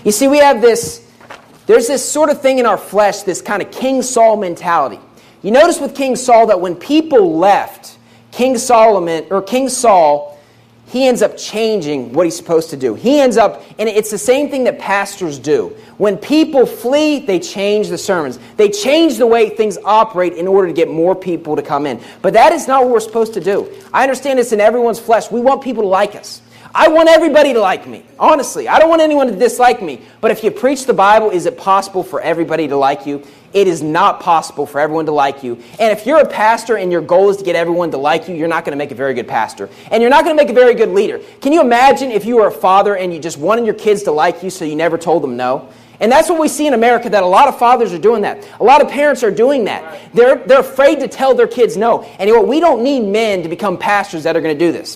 You see, there's this sort of thing in our flesh, this kind of King Saul mentality. You notice with King Saul that when people left King Saul, he ends up changing what he's supposed to do. And it's the same thing that pastors do. When people flee, they change the sermons. They change the way things operate in order to get more people to come in. But that is not what we're supposed to do. I understand it's in everyone's flesh. We want people to like us. I want everybody to like me. Honestly, I don't want anyone to dislike me. But if you preach the Bible, is it possible for everybody to like you? It is not possible for everyone to like you. And if you're a pastor and your goal is to get everyone to like you, you're not going to make a very good pastor. And you're not going to make a very good leader. Can you imagine if you were a father and you just wanted your kids to like you so you never told them no? And that's what we see in America, that a lot of fathers are doing that. A lot of parents are doing that. They're afraid to tell their kids no. And you know what? We don't need men to become pastors that are going to do this.